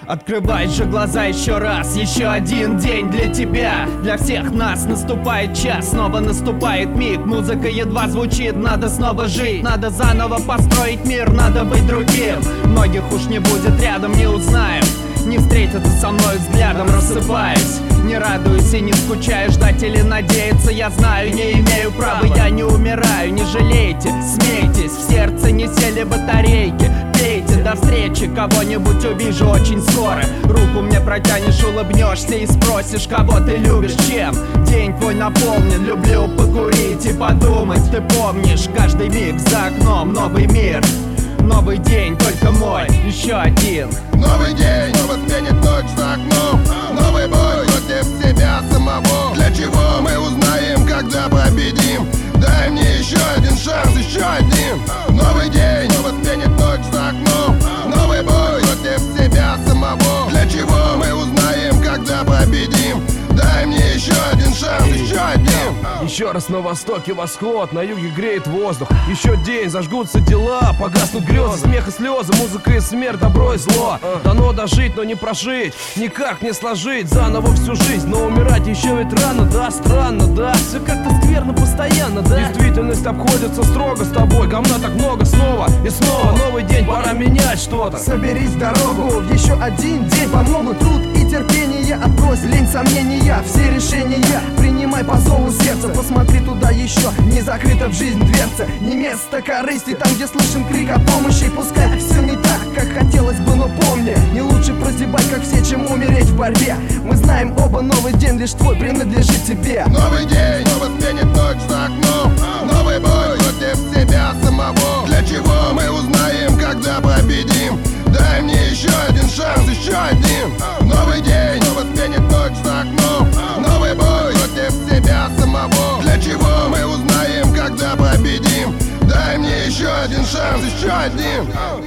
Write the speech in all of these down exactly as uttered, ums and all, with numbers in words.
Открывай же глаза еще раз, еще один день для тебя. Для всех нас наступает час, снова наступает миг. Музыка едва звучит, надо снова жить. Надо заново построить мир, надо быть другим. Многих уж не будет рядом, не узнаем. Не встретятся со мной взглядом, рассыпаюсь. Не радуюсь и не скучаю, ждать или надеяться я знаю, не имею права, я не умираю. Не жалейте, смейтесь, в сердце не сели батарейки. Пейте, до встречи, кого-нибудь увижу очень скоро. Руку мне протянешь, улыбнешься и спросишь, кого ты любишь, чем день твой наполнен. Люблю покурить и подумать, ты помнишь, каждый миг за окном новый мир. Новый день, только мой, еще один. Новый день, снова сменит ночь за окном. Новый бой против себя самого. Для чего мы узнаем, когда победим? Дай мне еще один шанс, еще один. Новый день, снова сменит ночь за окном. Новый бой против себя самого. Для чего мы узнаем, когда победим? Дай мне еще один шанс, еще один. Еще раз на востоке восход, на юге греет воздух. Еще день, зажгутся дела, погаснут грезы, смех и слезы, музыка и смерть, добро и зло. Дано дожить, но не прожить, никак не сложить заново всю жизнь. Но умирать еще ведь рано, да, странно, да. Все как-то скверно постоянно, да. Действительность обходится строго с тобой, говна так много снова и снова. Новый день, пора менять что-то. Соберись в дорогу, еще один день помогут труд и терпение. Отбрось лень, сомнения, все решения принимай по зову сердца. Посмотри туда еще, не закрыта в жизнь дверца. Не место корысти, там где слышен крик о помощи. Пускай все не так, как хотелось бы, но помни, не лучше прозябать, как все, чем умереть в борьбе. Мы знаем оба, новый день лишь твой принадлежит тебе. Новый день, снова сменит ночь за окном. Новый бой против себя самого. Для чего мы узнаем, когда победим? Дай мне еще один шанс, еще один. Новый день, снова сменит ночь за окном. Новый бой против себя самого. Для чего мы узнаем, когда победим? Дай мне еще один шанс, еще один.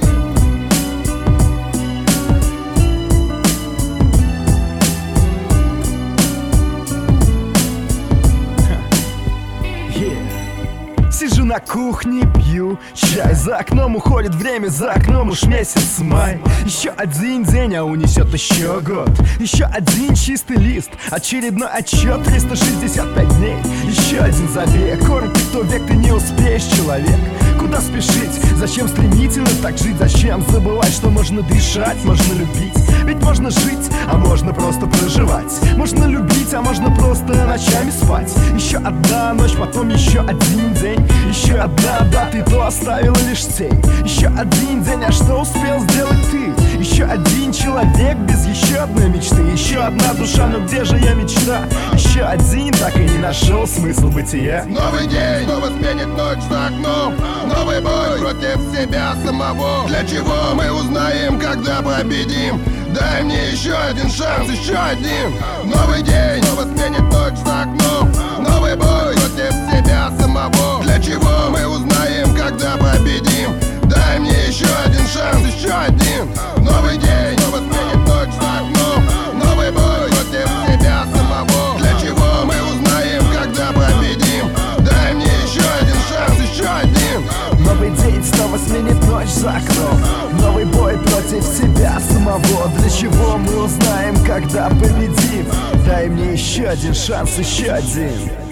Сижу на кухне, пью чай. За окном уходит время, за окном уж месяц май. Еще один день, а унесет еще год. Еще один чистый лист, очередной отчет. Триста шестьдесят пять дней, еще один забег. Коротко то век, ты не успеешь, человек. Куда спешить? Зачем стремительно так жить? Зачем забывать, что можно дышать, можно любить? Ведь можно жить, а можно просто проживать. Можно любить, а можно просто ночами спать. Еще одна ночь, потом еще один день. Еще одна дата, и то оставила лишь тень. Еще один день, а что успел сделать ты? Еще один человек без еще одной мечты. Еще одна душа, но где же я мечта? Еще один, так и не нашел смысл бытия. Новый день, снова сменит ночь за окном. Новый бой против себя самого. Для чего мы узнаем, когда победим? Дай мне еще один шанс, еще один. Новый день, снова сменит ночь за окном. Новый бой против себя самого. Для чего мы узнаем, когда победим? Дай мне еще один шанс, еще один. Новый день, снова сменит ночь за окном. Новый бой против себя самого. Для чего мы узнаем, когда победим? Дай мне еще один шанс, еще один. Новый день снова сменит ночь за окном. Новый бой против себя самого. Для чего мы узнаем, когда победим? Дай мне еще один шанс, еще один.